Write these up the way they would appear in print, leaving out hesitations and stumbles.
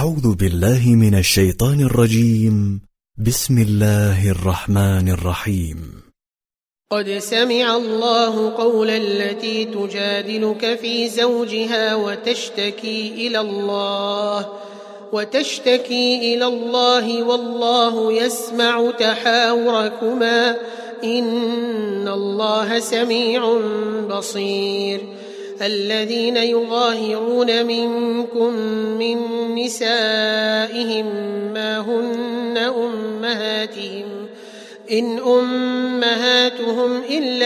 أعوذ بالله من الشيطان الرجيم. بسم الله الرحمن الرحيم. قد سمع الله قول التي تجادلك في زوجها وتشتكي إلى الله والله يسمع تحاوركما إن الله سميع بصير. الذين يظاهرون منكم من نسائهم ما هن أمهاتهم إن أمهاتهم إلا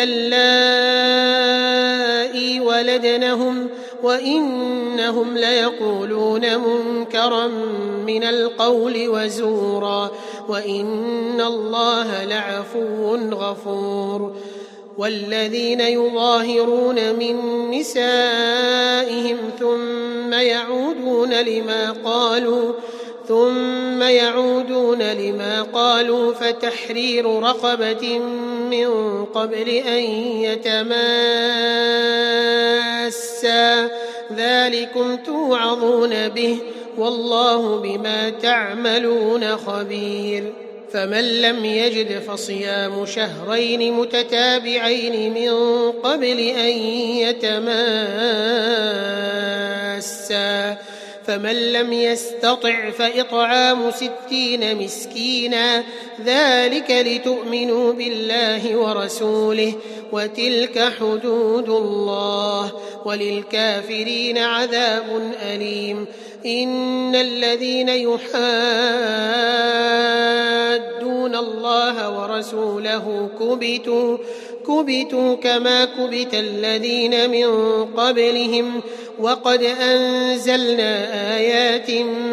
اللائي ولدنهم وإنهم ليقولون منكرا من القول وزورا وإن الله لعفو غفور. والذين يظاهرون من نسائهم ثم يعودون لما قالوا فتحرير رقبة من قبل أن يتماسا ذلكم توعظون به والله بما تعملون خبير. فمن لم يجد فصيام شهرين متتابعين من قبل أن يتماسا فمن لم يستطع فإطعام 60 مسكينا ذلك لتؤمنوا بالله ورسوله وتلك حدود الله وللكافرين عذاب أليم. إن الذين يحادون الله ورسوله كبتوا كما كبت الذين من قبلهم وقد أنزلنا آيات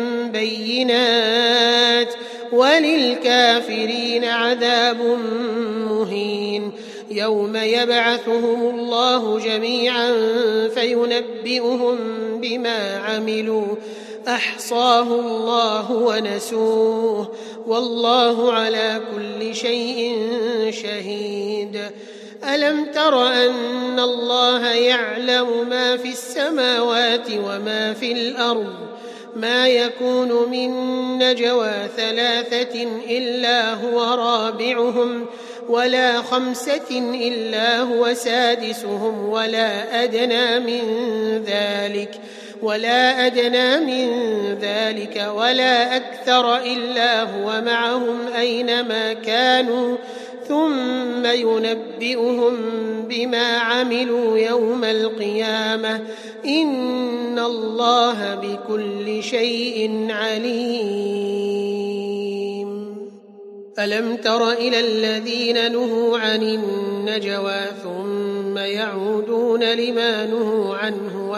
بينات وللكافرين عذاب مهين. يوم يبعثهم الله جميعا فينبئهم بما عملوا أحصاه الله ونسوه والله على كل شيء شهيد. ألم تر أن الله يعلم ما في السماوات وما في الأرض ما يكون من نجوى 3 إلا هو رابعهم ولا 5 إلا هو سادسهم ولا أدنى من ذلك ولا أكثر إلا هو معهم أينما كانوا ثم ينبئهم بما عملوا يوم القيامة إن الله بكل شيء عليم. ألم تر إلى الذين نهوا عن النجوى ثم يعودون لما نهوا عنه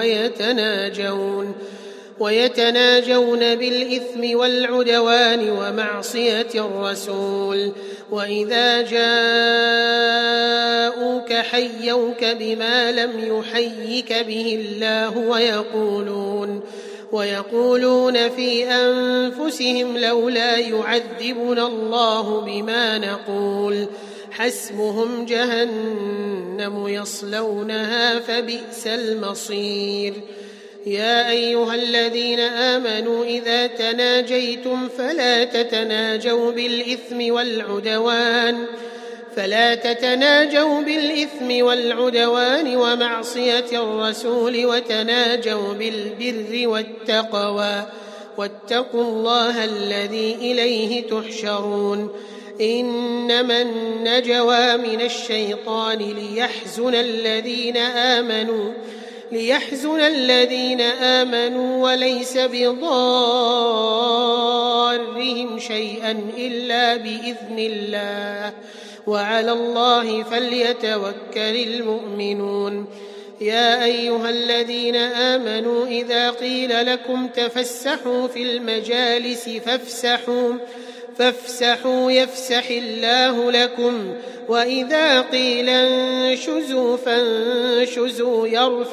ويتناجون بالإثم والعدوان ومعصية الرسول وإذا جاءوك حيوك بما لم يحيك به الله ويقولون في أنفسهم لولا يعذبنا الله بما نقول حسبهم جهنم يصلونها فبئس المصير. يا أيها الذين آمنوا إذا تناجيتم فلا تتناجوا بالإثم والعدوان ومعصية الرسول وتناجوا بالبر والتقوى واتقوا الله الذي إليه تحشرون. إنما النجوى من الشيطان ليحزن الذين آمنوا وليس بضارهم شيئا إلا بإذن الله وعلى الله فليتوكل المؤمنون. يا أيها الذين آمنوا إذا قيل لكم تفسحوا في المجالس فافسحوا يفسح الله لكم وإذا قيل انشزوا فانشزوا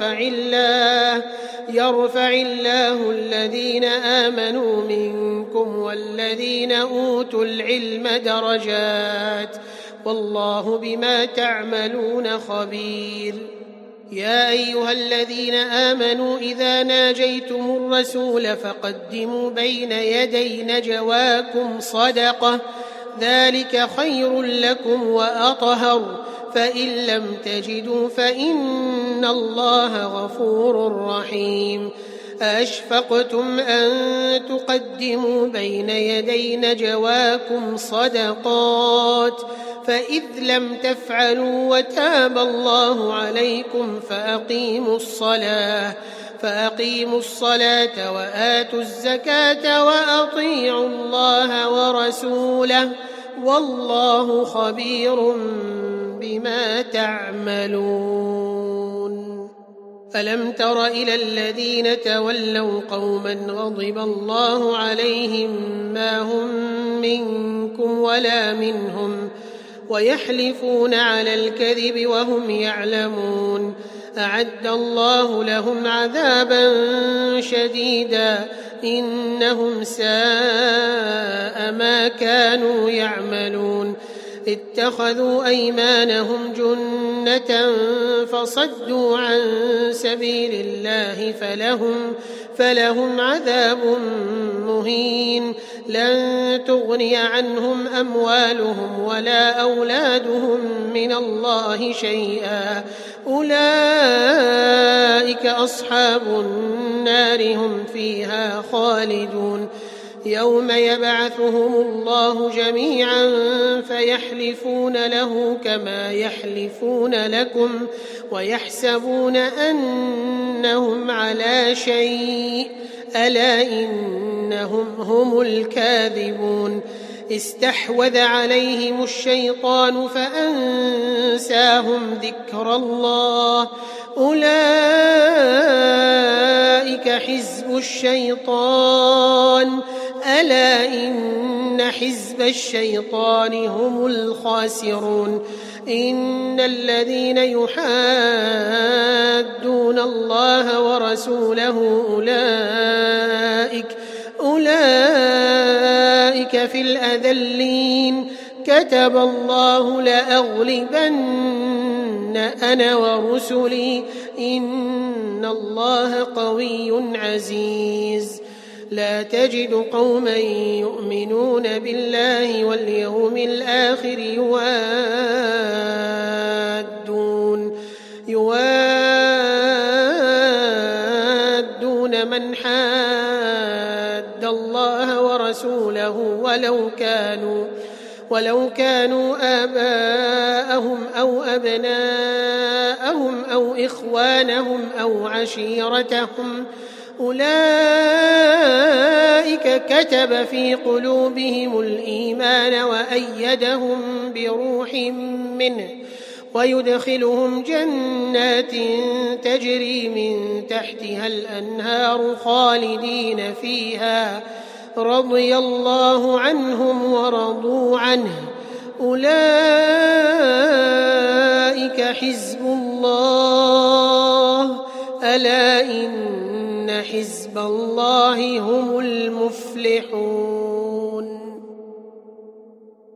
يرفع الله الذين آمنوا منكم والذين أوتوا العلم درجات والله بما تعملون خبير. يا أيها الذين آمنوا إذا ناجيتم الرسول فقدموا بين يدي نجواكم صدقة ذلك خير لكم وأطهر فإن لم تجدوا فإن الله غفور رحيم أأشفقتم أن تقدموا بين يدي نجواكم صدقات فإذ لم تفعلوا وتاب الله عليكم فأقيموا الصلاة وآتوا الزكاة وأطيعوا الله ورسوله والله خبير بما تعملون ألم تر إلى الذين تولوا قوما غضب الله عليهم ما هم منكم ولا منهم ويحلفون على الكذب وهم يعلمون أعد الله لهم عذابا شديدا إنهم ساء ما كانوا يعملون اتخذوا أيمانهم جنة فصدوا عن سبيل الله فلهم عذاب مهين لن تغني عنهم أموالهم ولا أولادهم من الله شيئا أولئك أصحاب النار هم فيها خالدون يوم يبعثهم الله جميعا فيحلفون له كما يحلفون لكم ويحسبون أنهم على شيء ألا إنهم هم الكاذبون استحوذ عليهم الشيطان فأنساهم ذكر الله أولئك حزب الشيطان ألا إن حزب الشيطان هم الخاسرون إن الذين يحادون الله ورسوله أولئك في الأذلين كتب الله لأغلبن أنا ورسلي إن الله قوي عزيز لا تجد قوما يؤمنون بالله واليوم الآخر يوادون من حاد الله ورسوله ولو كانوا آباءهم أو أبناءهم أو إخوانهم أو عشيرتهم أولئك كتب في قلوبهم الإيمان وأيدهم بروح منه ويدخلهم جنات تجري من تحتها الأنهار خالدين فيها رضي الله عنهم ورضوا عنه أولئك حزب الله ألا إن حزب الله هم المفلحون